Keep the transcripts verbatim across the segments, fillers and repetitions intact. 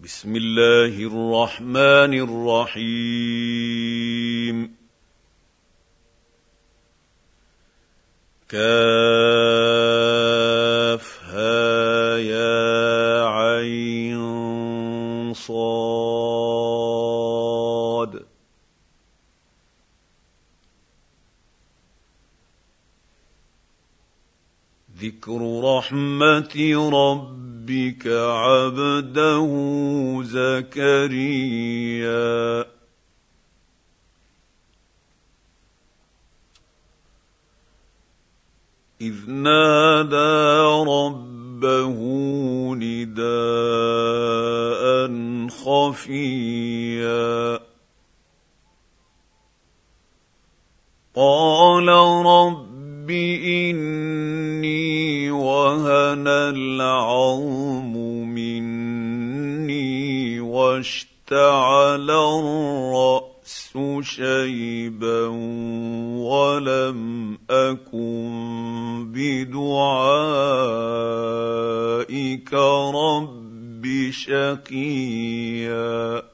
بسم الله الرحمن الرحيم. كافها يا عين صاد. ذكر رحمة ربك عبده زكريا إذ نادى ربه نداء خفيا قال رب إني وهن العظم مني واشتعل الرأس شيبا ولم أكن بدعائك رب شقيا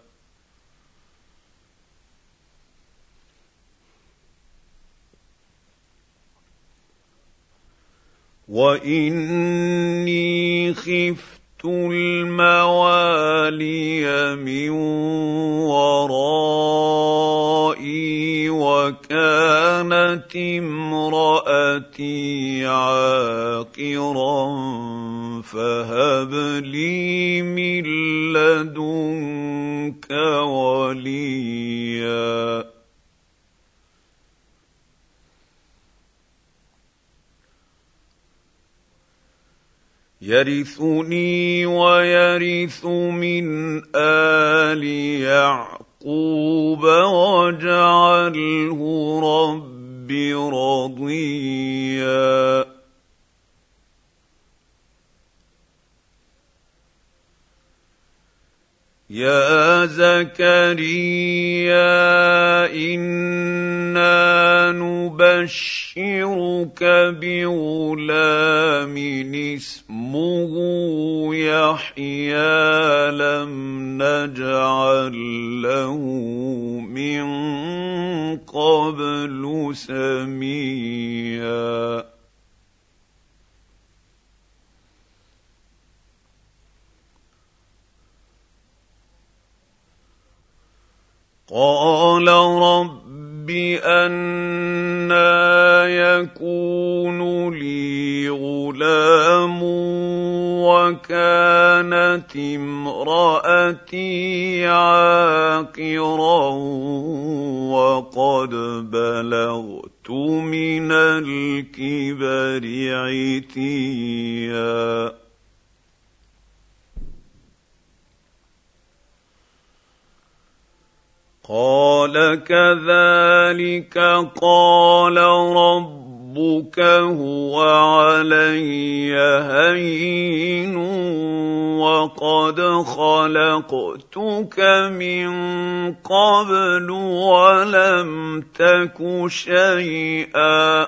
وإني خفت الموالي من ورائي وكانت امرأتي عاقرا فهب لي من لدنك وليا يرثني ويرث من آل يعقوب واجعله رب رضيا يا زكريا إنا نبشرك بغلام اسمه يحيى لم نجعل له من قبل سميا قال رب أنى يكون لي غلام وكانت امرأتي عاقرا وقد بلغت من الكبر عتيا قال كذلك قال ربك هو علي هين وقد خلقتك من قبل ولم تك شيئا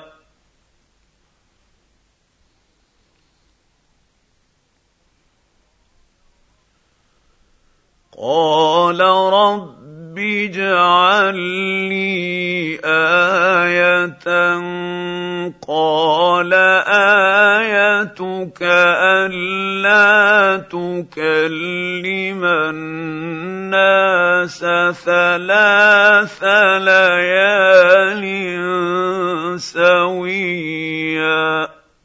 قال رب اجعل لي آية قال آيتك ألا تكلم الناس ثلاث ليال سويا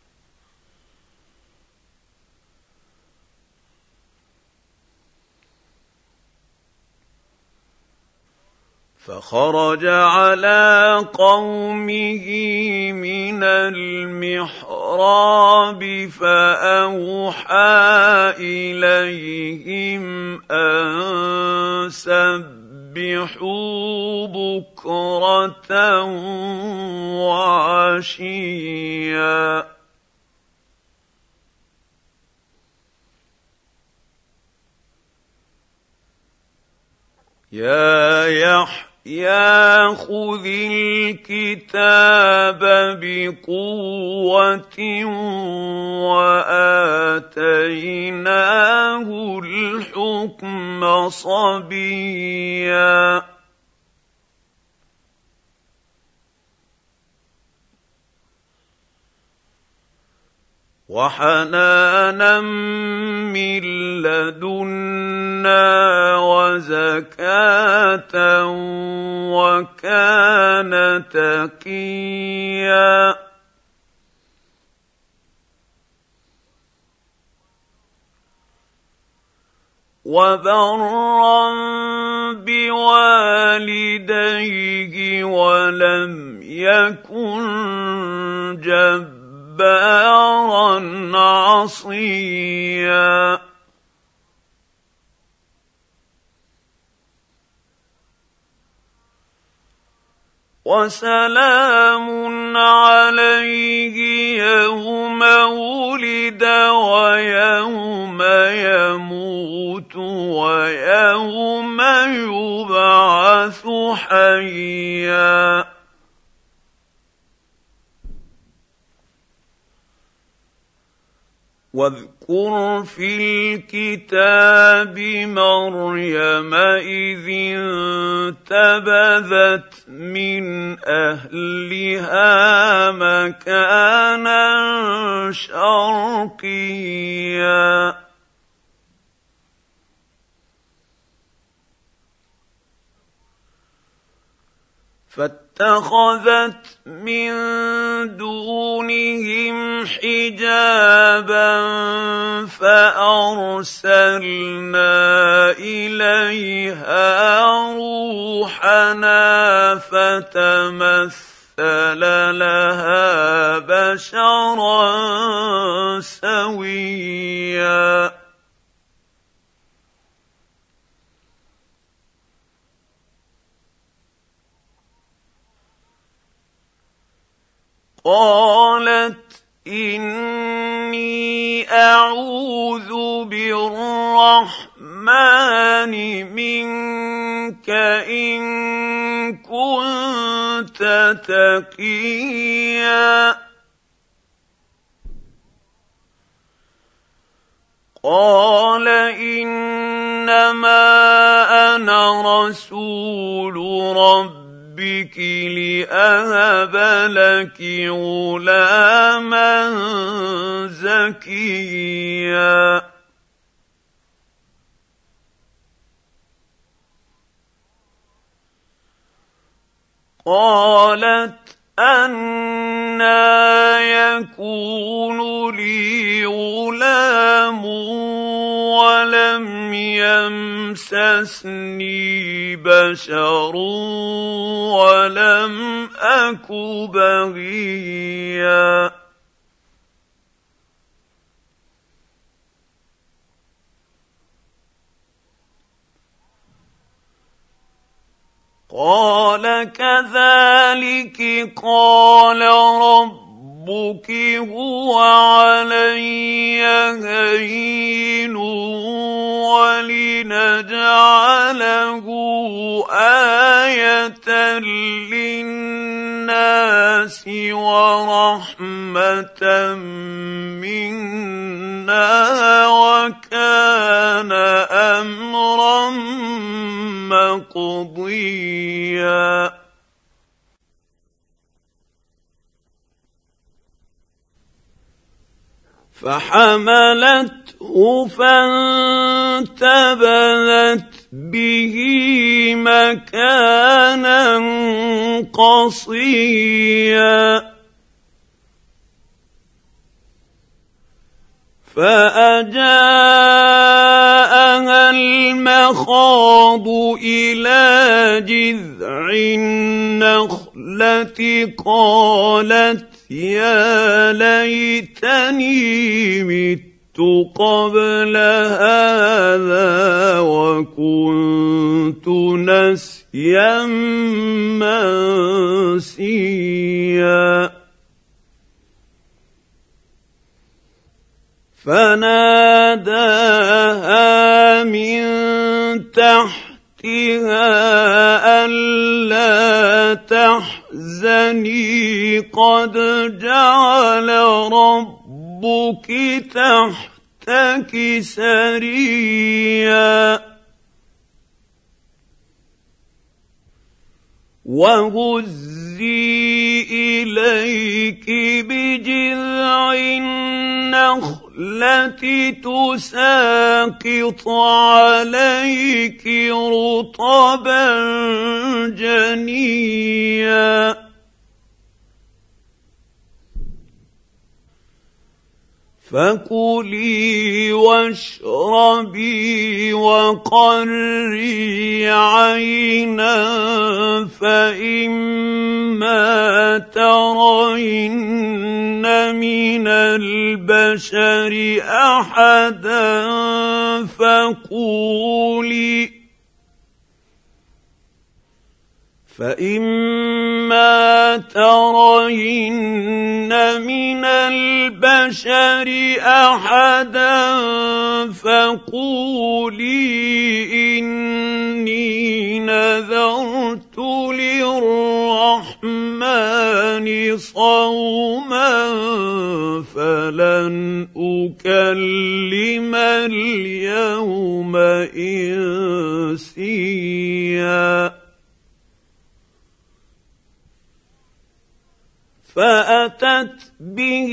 فخرج على قومه من المحراب فأوحى إليهم أن سبحوا بكرة وعشيا يا يحيى يا خذ الكتاب بقوة وآتيناه الحكم الحكم صبيا وحنانا من لدنا وزكاة وكان تقيا وبرا بوالديه ولم يكن جبارا عصيا وسلام عليه يوم ولد ويوم يموت ويوم يبعث حيا واذكر في الكتاب مريم إذ انتبذت من أهلها مكانا شرقيا فاتخذت من دونهم حجابا فأرسلنا إليها روحنا فتمثل لها بشرا سويا قالت إني أعوذ بالرحمن منك إن كنت تقيا قال إنما أنا رسول ربك بك لأهب لك غلاما زكيا قالت أنى يكون لي غلام ولم يمسسني بشر ولم أك بغيا قال كذلك قال ربك هو علي هين ولنجعله آية للناس ورحمة منا وكان أمرا مقضيا فحملته فانتبذت به مكانا قصيا فأجاءها المخاض إلى جذع النخلة قالت يا ليتني مت قبل هذا وكنت نسيا منسيا فناداها من تحتها ألا تحزني قد جعل ربك تحتك تحتك سريا وهزي إليك بجذع النخلة تساقط عليك رطبا جنيا فكلي واشربي وقري عينا فإما ترين من البشر أحدا فقولي فإما ترين من البشر أحدا فقولي إني نذرت للرحمن صوما فلن أكلم اليوم إنسيا فأتت به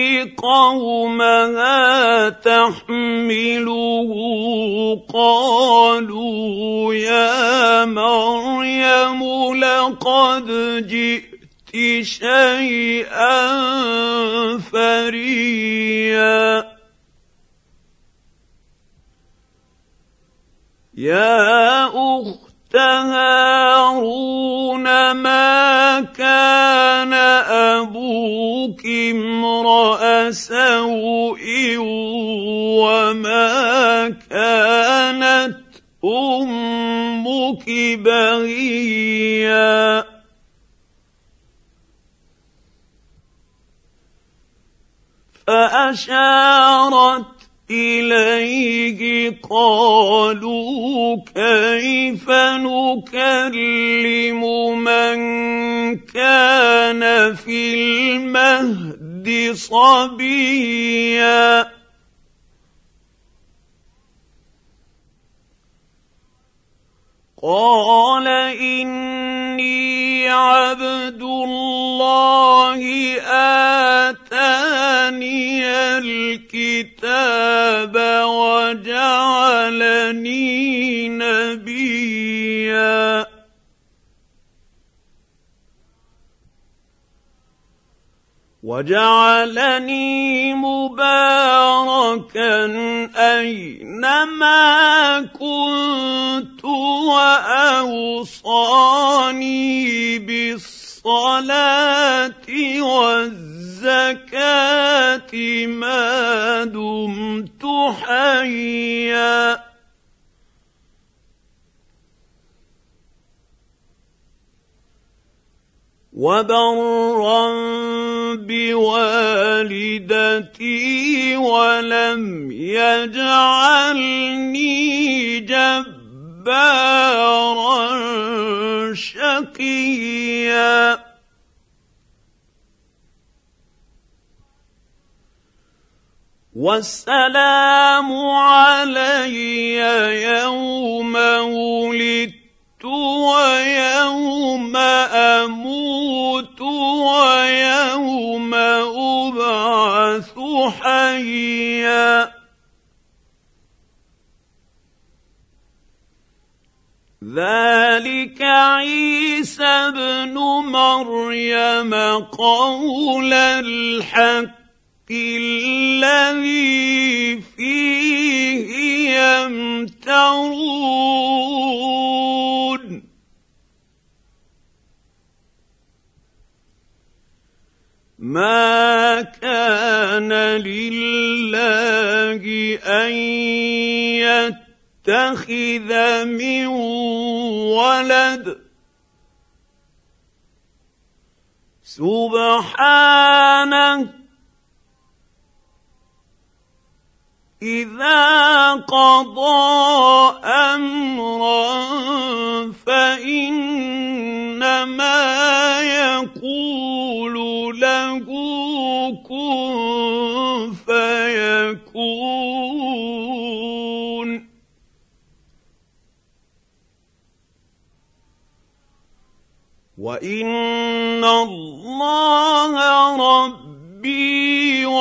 قومها تحمله قالوا يا مريم لقد جئت شيئا فريا يا أخت هارون ما كان أبوك امرأ سوء وما كانت أمك بغيا فأشارت إليه قالوا كيف نكلم من كان في المهد صبيا قال إني عبد الله آتاني الكتاب وجعلني نبيا وجعلني مباركا أينما كنت وأوصاني بالصلاة والزكاة ما دمت حيا وبرا بوالدتي ولم يجعلني جبارا شقيا والسلام علي يوم ولدت ويوم أموت ويوم أبعث حيا ذلك عيسى ابن مريم قول الحق الذي فيه يمترون ما كان لله أن يتخذ من ولد سبحانه إذا قضى أمرا فإنما يقول له كن فيكون وإن الله ربي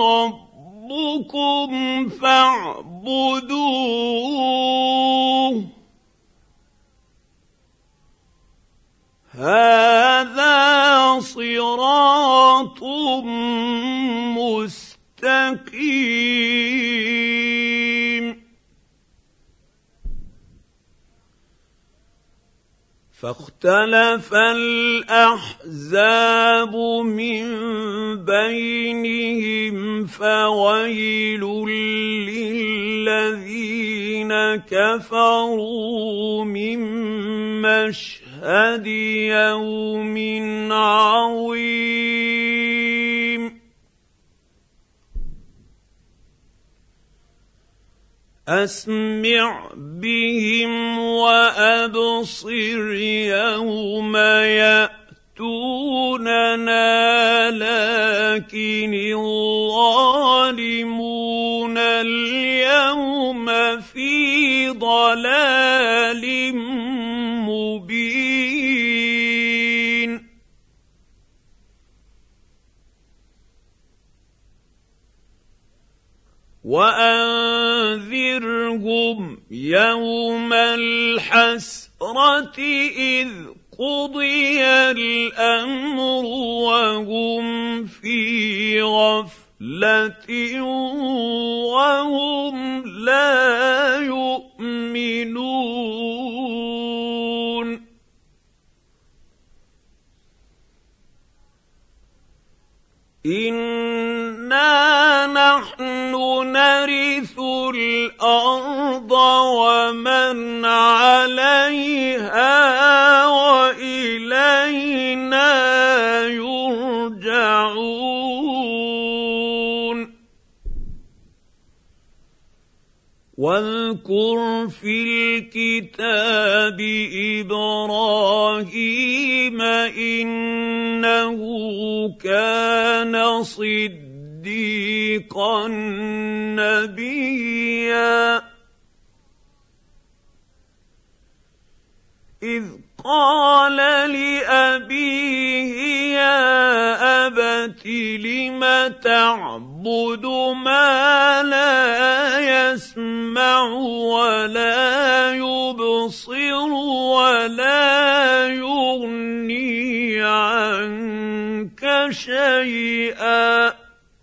وربكم فاعبدوه هذا صراط مستقيم. فاختلف الأحزاب من بينهم فويل للذين كفروا من مشهد يوم عظيم. أسمع بهم وأبصر يوم يأتوننا لكن الظالمون اليوم في ضلال مبين. وأنذرهم يوم الحسرة إذ قضي الأمر وهم في غفلة وهم لا يؤمنون. إنا نحن نرث الأرض ومن عليها وإلينا يرجعون. واذكر في الكتاب إبراهيم إنه كان صديقا نبيا إذ قال لأبيه يا أبت لم تعبد ما لا يسمع ولا يبصر ولا يغني عنك شيئا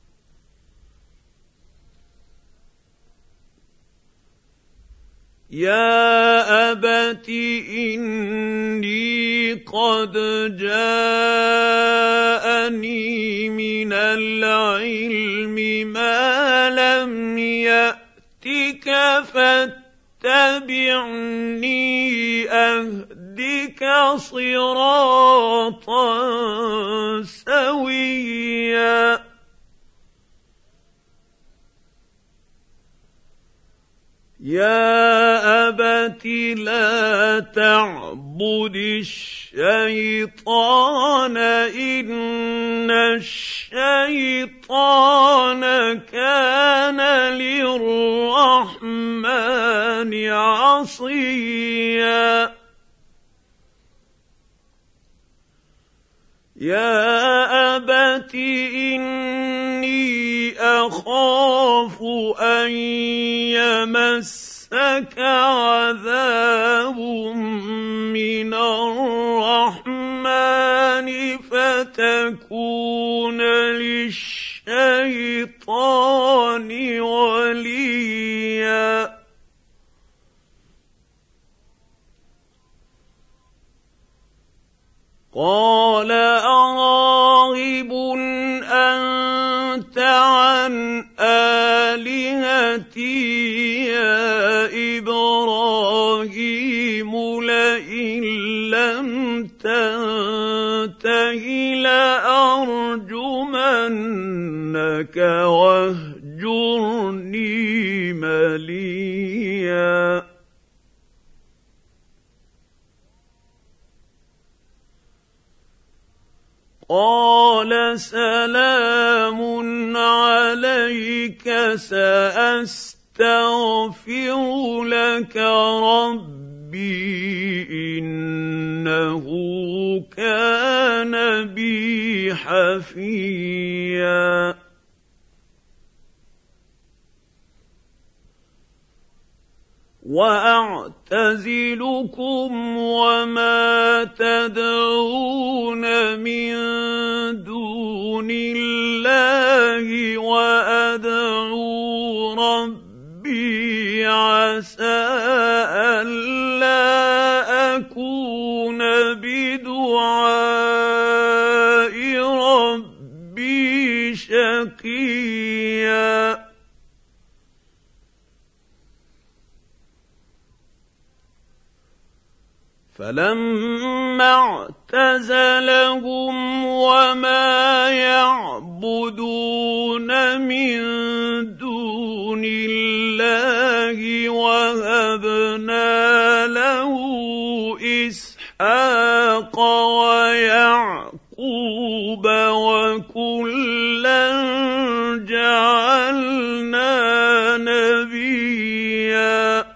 يا أبت إني قد جاءني من العلم ما لم يأتك فاتبعني أهدك صراطا سويا. يا أبت لا تعبد الشيطان إن الشيطان كان للرحمن عصيا. يا أبت إني أخاف أن يمسك عذاب من الرحمن فتكون للشيطان وليا. قال أراغب أنت عن آلهتي يا إبراهيم لئن لم تنته لأرجمنك واهجرني مليا. قال سلام عليك سأستغفر لك ربي ربي إنه كان بي حفيا وأعتزلكم وما تدعون من دون الله وأدعو ربي عسى ألا أكون بدعاء ربي شقيا فلما اعتزلهم وما يعبدون من دون الله وهبنا له إسحاق ويعقوب وكلا جعلنا نبيا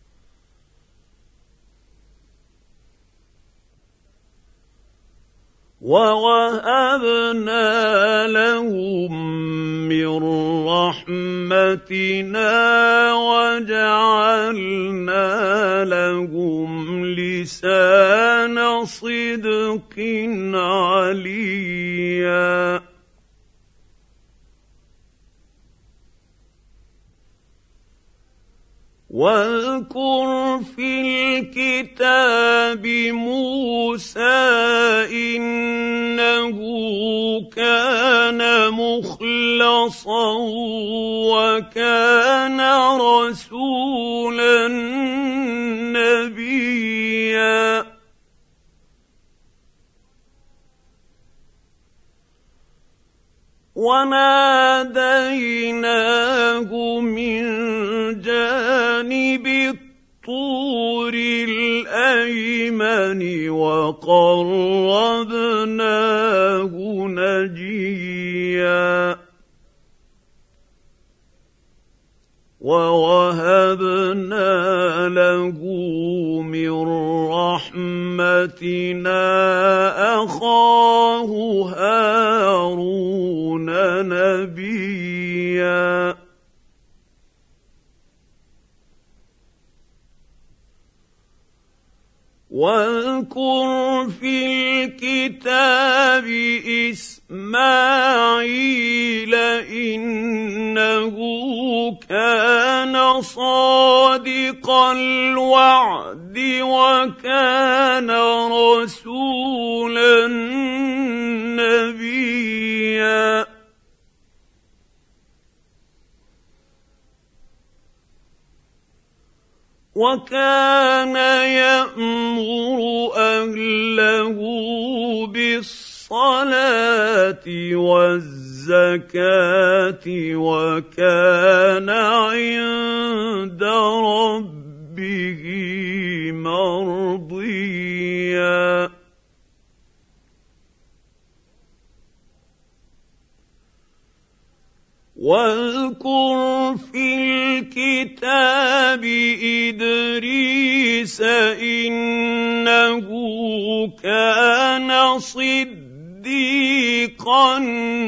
ووهبنا لهم من رحمتنا وجعلنا لهم لسان صدق عليا واذكر في الكتاب موسى إنه كان مخلصا وكان رسولا نبيا وناديناه من جانب الطور الأيمن وقربناه نجيا ووهبنا له من رحمتنا أخاه هارون نبيا واذكر في الكتاب إسماعيل إنه كان صادق الوعد وكان رسولا نبيا وكان يأمر أهله بالصلاة والزكاة وكان عند ربه مرضيا واذكر في الكتاب إدريس إنه كان صديقا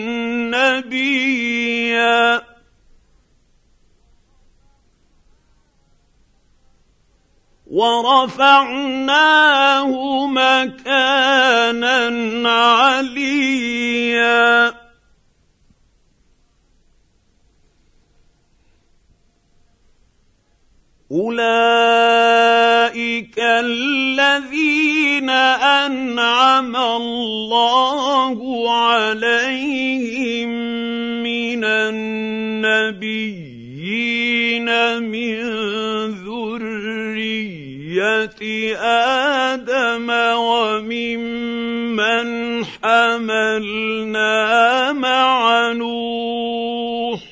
نبيا ورفعناه مكانا عليا أولئك الذين أنعم الله عليهم من النبيين من ذرية آدم وممن حملنا مع نوح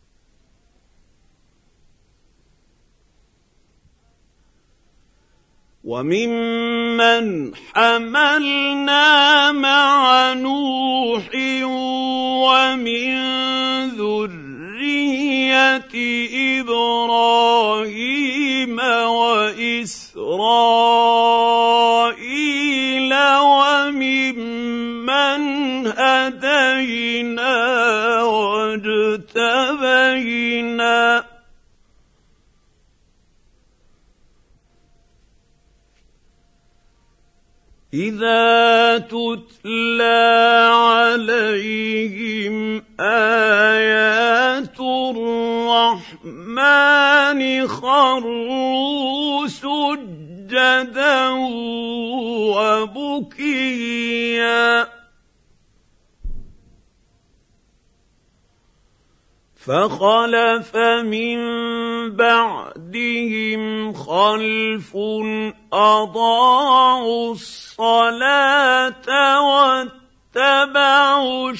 وممن حملنا مع نوح ومن ذرية إبراهيم وإسرائيل إذا تتلى عليهم آيات الرحمن خروا سجدا وبكيا فخلف من بعدهم خلف أضاعوا الصلاة واتبعوا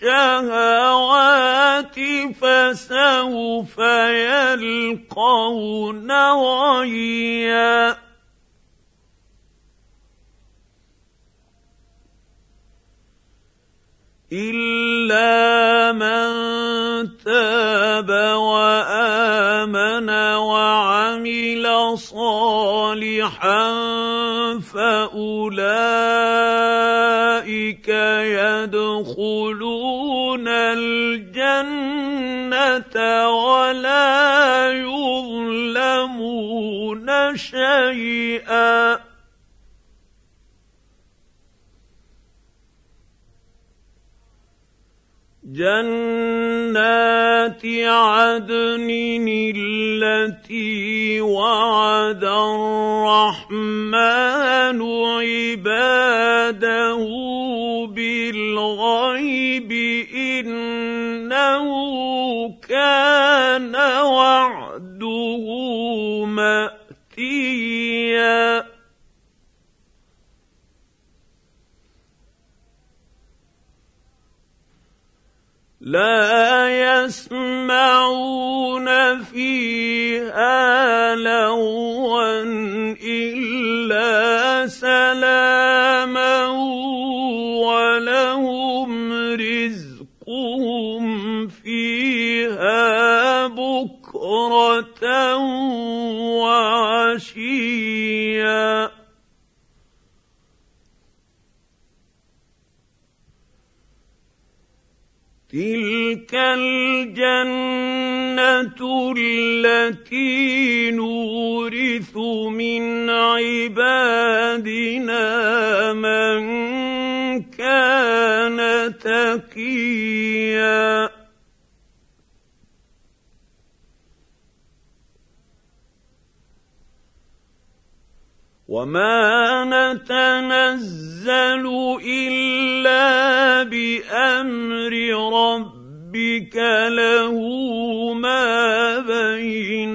الشهوات فسوف يلقون غيا إلا من تاب وآمن وعمل صالحا فأولئك يدخلون الجنة ولا يظلمون شيئا جنات عدن التي وعد الرحمن عباده بالغيب إنه كان وعده مأتيا لا يسمعون فيها لغوا إلا سلاما ولهم رزقهم فيها بكرة وعشيا تلك الجنة التي نورث من عبادنا من كان تقيا وما نتنزل إلا بأمر ربك له ما بين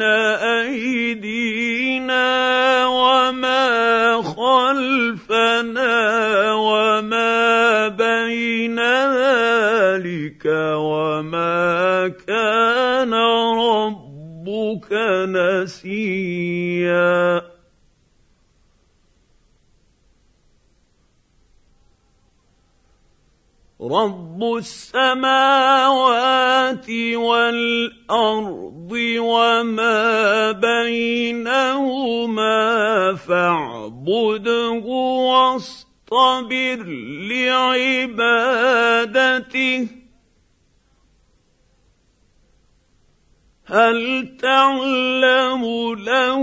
أيدينا وما خلفنا وما بين ذلك وما كان ربك نسيا رب السماوات والأرض وما بينهما فاعبده واصطبر لعبادته هل تعلم له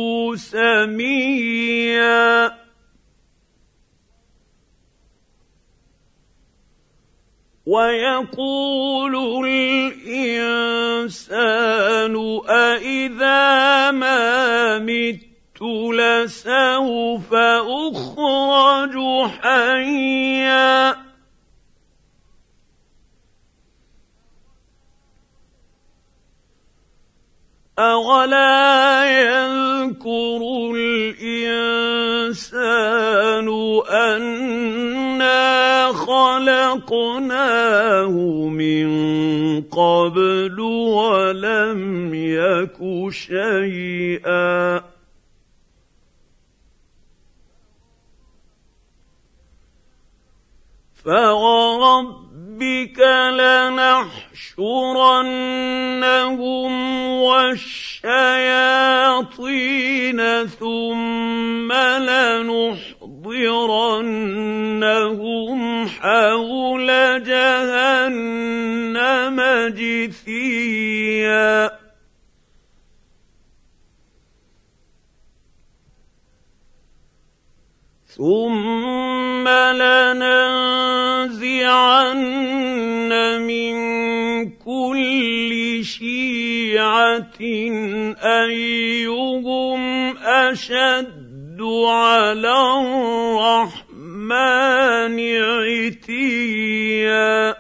سميا ويقول الإنسان أإذا ما مت لسوف أخرج حيا أولا يذكر الإنسان أنا خلقناه من قبل ولم يك شيئا فوربك لنحشرنهم والشياطين ثم لنحضرنهم حول جهنم جثيا ثم يَبْعَثَنَّ مِن كُلِّ شِيعَةٍ أَيُّهُمْ أَشَدُّ عَلَى الرَّحْمَنِ عِتِيًّا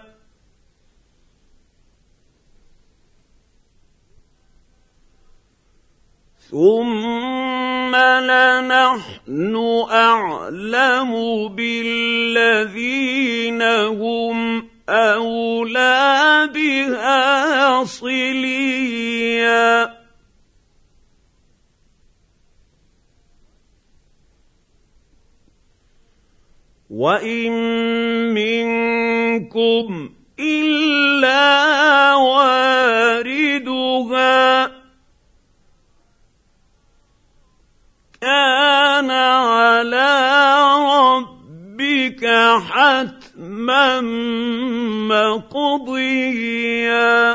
ثُمَّ لَنَحْنُ أَعْلَمُ بِالَّذِينَ هُمْ أَوْلَىٰ بِهَا صِلِيًّا وَإِن مِّنكُمْ إِلَّا وَارِدُهَا كَانَ عَلَىٰ رَبِّكَ حَتْمًا مَّقْضِيًّا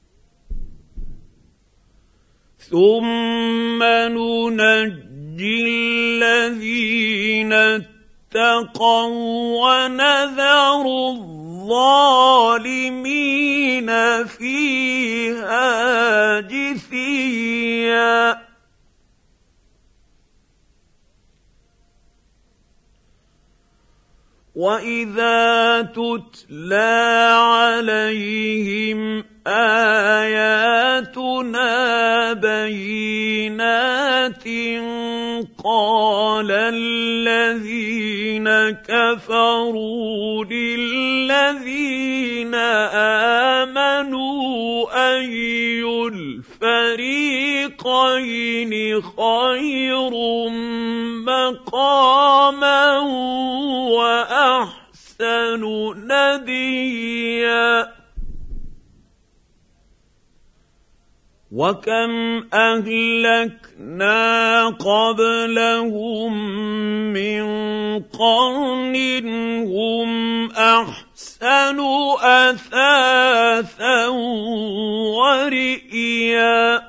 ثُمَّ نُنَجِّي الَّذِينَ اتَّقَوا وَّنَذَرُ الظَّالِمِينَ فِيهَا جِثِيًّا وَإِذَا تُتْلَىٰ عَلَيْهِمْ آيَاتُنَا بَيِّنَاتٍ قَالَ الَّذِينَ كَفَرُوا لِلَّذِينَ آمَنُوا أَيُّ الْفَرِيقَيْنِ خَيْرٌ مَّقَامًا وَأَحْسَنُ نَدِيًّا وَكَمْ أَهْلَكْنَا قَبْلَهُم مِّن قَرْنٍ هُمْ أَحْسَنُ أَثَاثًا وَرِئْيًا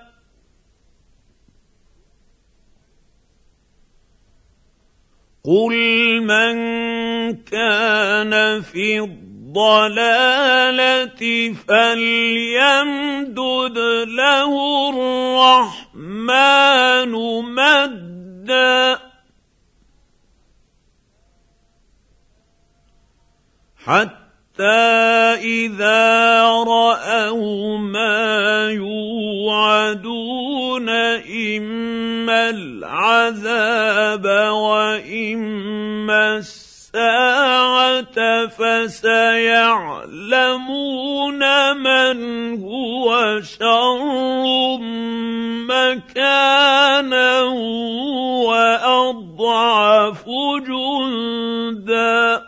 قُلْ مَن كَانَ فِي الضَّلَالَةِ فَلْيَمْدُدْ لَهُ الرَّحْمَٰنُ مَدًّا حَتَّىٰ إِذَا رَأَوْا مَا يُوعَدُونَ إِمَّا الْعَذَابَ وَإِمَّا السَّاعَةَ فَسَيَعْلَمُونَ مَنْ هُوَ شَرٌّ مَّكَانًا وَأَضْعَفُ جُندًا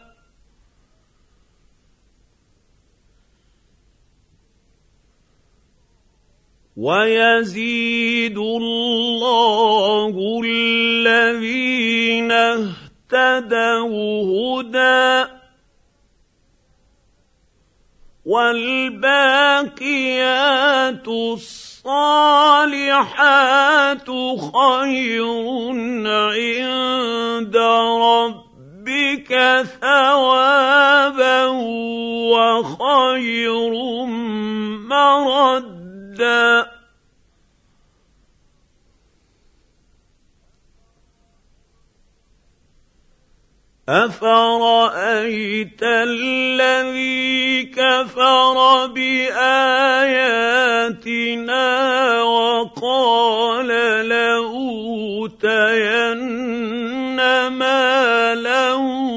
وَيَزِيدُ اللَّهُ الَّذِينَ اهْتَدَوْا هُدًى وَالْبَاقِيَاتُ الصَّالِحَاتُ خَيْرٌ عِندَ رَبِّكَ ثَوَابًا وَخَيْرٌ مَّرَدًّا أَفَرَأَيْتَ الَّذِي كَفَرَ بِآيَاتِنَا وَقَالَ لَأُوتَيَنَّ مَالًا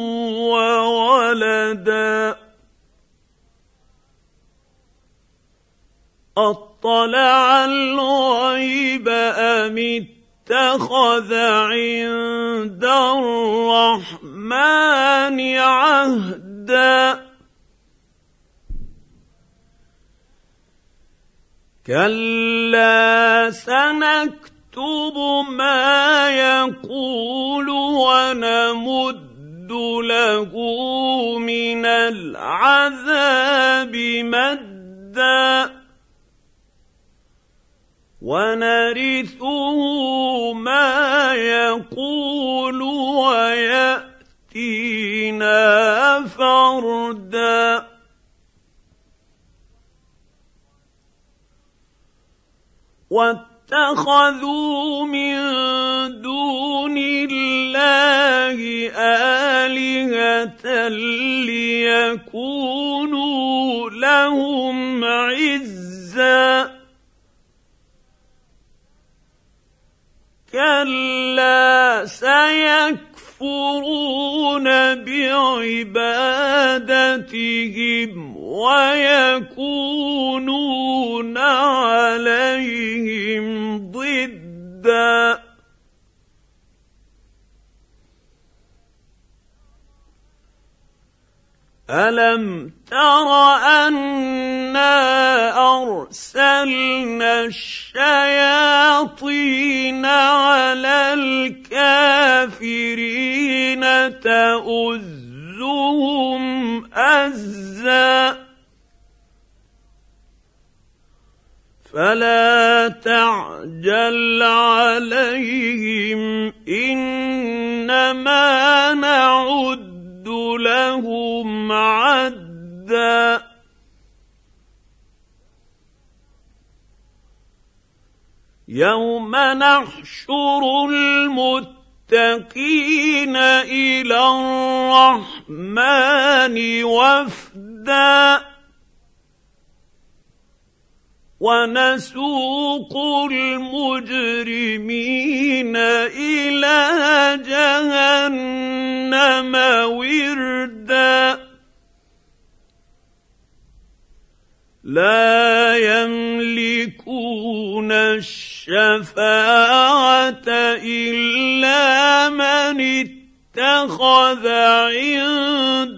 وَوَلَدًا أَطَّلَعَ الْغَيْبَ أَمِ اتَّخَذَ عِندَ الرَّحْمَٰنِ عَهْدًا كَلَّا سَنَكْتُبُ مَا يَقُولُ وَنَمُدُّ لَهُ مِنَ الْعَذَابِ مَدًّا وَنَرِثُهُ مَا يَقُولُ وَيَأْتِينَا فَرْدًا واتخذوا من دون الله آلهة ليكونوا لهم عزا كلا سيكفرون بعبادتهم ويكونون عليهم ضدا ألم تر أنا أرسلنا الشياطين على الكافرين تؤزهم أزا فلا تعجل عليهم إنما نعد لهم عدا يوم نحشر المتقين إلى الرحمن وفدا ونسوق المجرمين إلى جهنم وردا لا يملكون الشفاعة إلا من اتخذ عند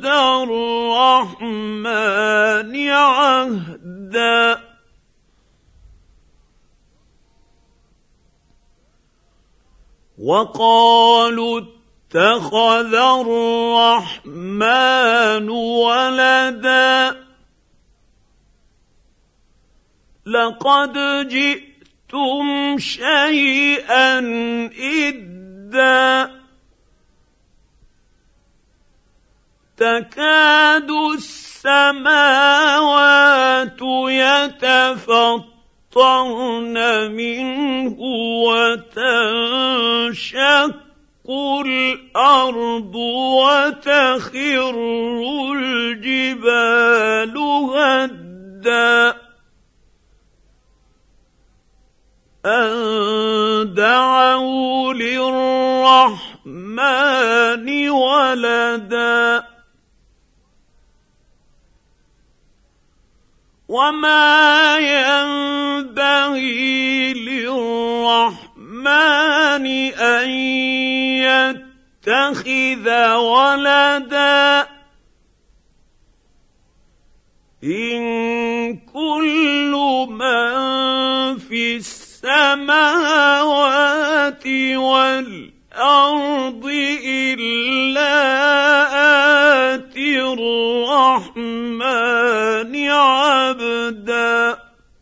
الرحمن عهدا وقالوا اتخذ الرحمن ولدا لقد جئتم شيئا إدا تكاد السماوات يتفطرن منه وتنشق الأرض وتخر الجبال هدا أن دعوا للرحمن ولدا وما ينبغي للرحمن أن يتخذ ولدا إن كل من في السماوات والأرض إلا آتي الرحمن عبدا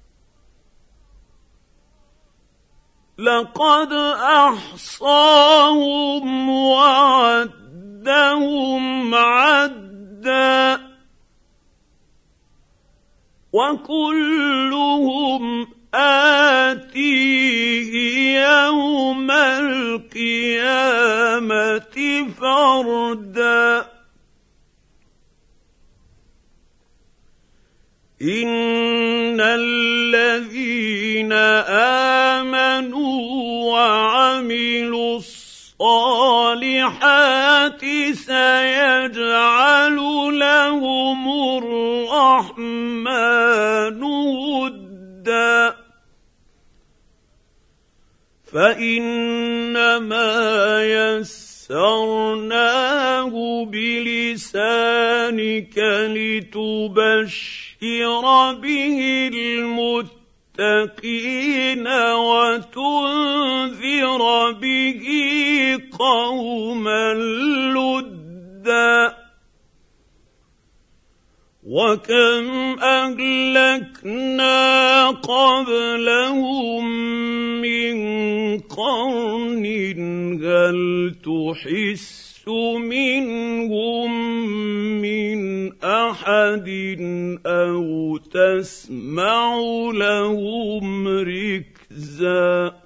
لقد أحصاهم وعدهم عدا وكلهم آتيه يوم القيامة فردا إن الذين آمنوا وعملوا الصالحات سيجعل لهم الرحمن ودا فإنما يسرناه بلسانك لتبشر به المتقين وتنذر به قوما لدا وكم أهلكنا قبلهم من قرن هل تحس منهم من أحد أو تسمع لهم ركزا عزا